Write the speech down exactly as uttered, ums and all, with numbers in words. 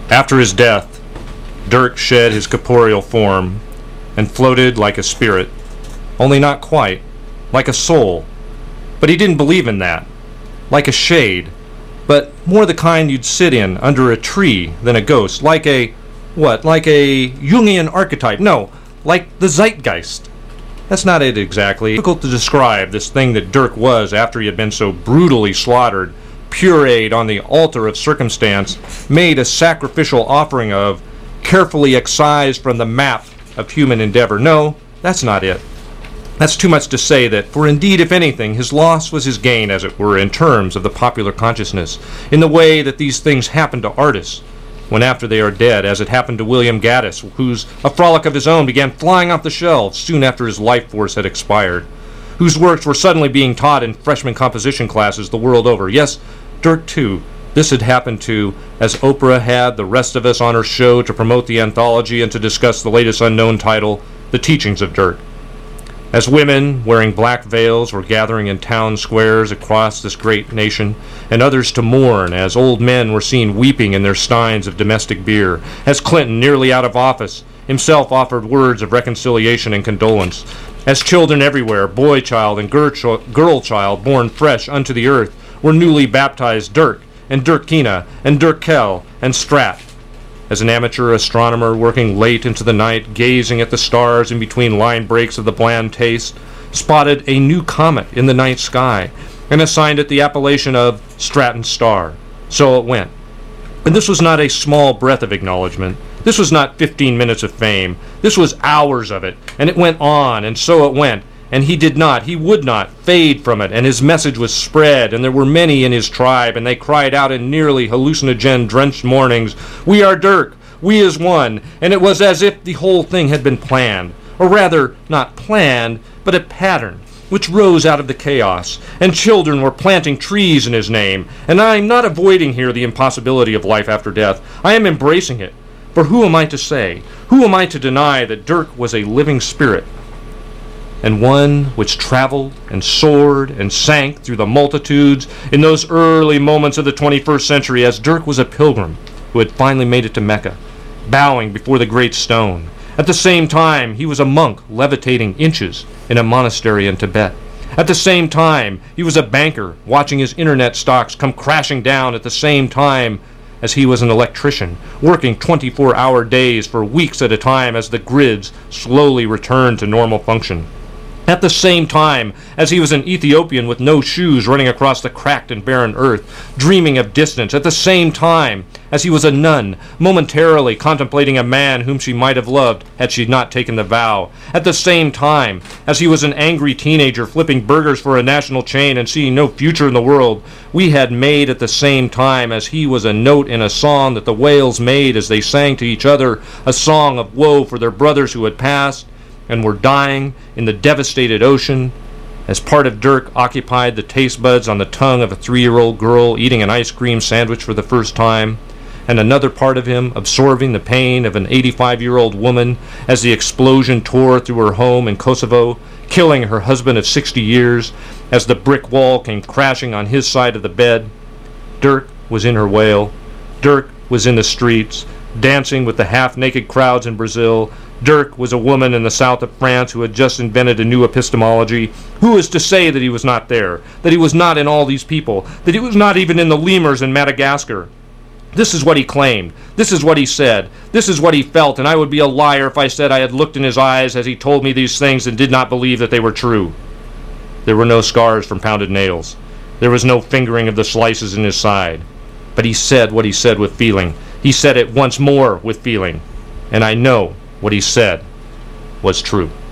After his death, Dirk shed his corporeal form and floated like a spirit, only not quite, like a soul. But he didn't believe in that. Like a shade, but more the kind you'd sit in under a tree than a ghost. Like a, what, like a Jungian archetype. No, like the zeitgeist. That's not it exactly. It's difficult to describe this thing that Dirk was after he had been so brutally slaughtered, pureed on the altar of circumstance, made a sacrificial offering of, carefully excised from the map of human endeavor. No, that's not it. That's too much to say that, for indeed, if anything, his loss was his gain, as it were, in terms of the popular consciousness, in the way that these things happen to artists when after they are dead, as it happened to William Gaddis, whose A Frolic of His Own began flying off the shelves soon after his life force had expired, whose works were suddenly being taught in freshman composition classes the world over. Yes, Dirk, too. This had happened to, as Oprah had the rest of us on her show to promote the anthology and to discuss the latest unknown title, The Teachings of Dirk. As women, wearing black veils, were gathering in town squares across this great nation, and others to mourn, as old men were seen weeping in their steins of domestic beer, as Clinton, nearly out of office, himself offered words of reconciliation and condolence, as children everywhere, boy child and girl child, born fresh unto the earth, were newly baptized Dirk, and Dirkina, and Dirkel, and Strat. As an amateur astronomer working late into the night, gazing at the stars in between line breaks of the bland taste, spotted a new comet in the night sky, and assigned it the appellation of Stratton Star. So it went. And this was not a small breath of acknowledgement. This was not fifteen minutes of fame. This was hours of it, and it went on, and so it went. And he did not, he would not, fade from it, and his message was spread, and there were many in his tribe, and they cried out in nearly hallucinogen-drenched mornings, "We are Dirk, we is one," and it was as if the whole thing had been planned, or rather, not planned, but a pattern, which rose out of the chaos, and children were planting trees in his name, and I am not avoiding here the impossibility of life after death, I am embracing it, for who am I to say, who am I to deny that Dirk was a living spirit, and one which traveled and soared and sank through the multitudes in those early moments of the twenty-first century, as Dirk was a pilgrim who had finally made it to Mecca, bowing before the great stone. At the same time, he was a monk levitating inches in a monastery in Tibet. At the same time, he was a banker watching his internet stocks come crashing down. At the same time as he was an electrician, working twenty-four hour days for weeks at a time as the grids slowly returned to normal function. At the same time as he was an Ethiopian with no shoes running across the cracked and barren earth, dreaming of distance. At the same time as he was a nun, momentarily contemplating a man whom she might have loved had she not taken the vow. At the same time as he was an angry teenager flipping burgers for a national chain and seeing no future in the world, we had made at the same time as he was a note in a song that the whales made as they sang to each other, a song of woe for their brothers who had passed and were dying in the devastated ocean, as part of Dirk occupied the taste buds on the tongue of a three-year-old girl eating an ice cream sandwich for the first time, and another part of him absorbing the pain of an eighty-five-year-old woman as the explosion tore through her home in Kosovo, killing her husband of sixty years, as the brick wall came crashing on his side of the bed. Dirk was in her wail. Dirk was in the streets, dancing with the half-naked crowds in Brazil. Dirk was a woman in the south of France who had just invented a new epistemology. Who is to say that he was not there, that he was not in all these people, that he was not even in the lemurs in Madagascar? This is what he claimed. This is what he said. This is what he felt, and I would be a liar if I said I had looked in his eyes as he told me these things and did not believe that they were true. There were no scars from pounded nails. There was no fingering of the slices in his side. But he said what he said with feeling. He said it once more with feeling. And I know what he said was true.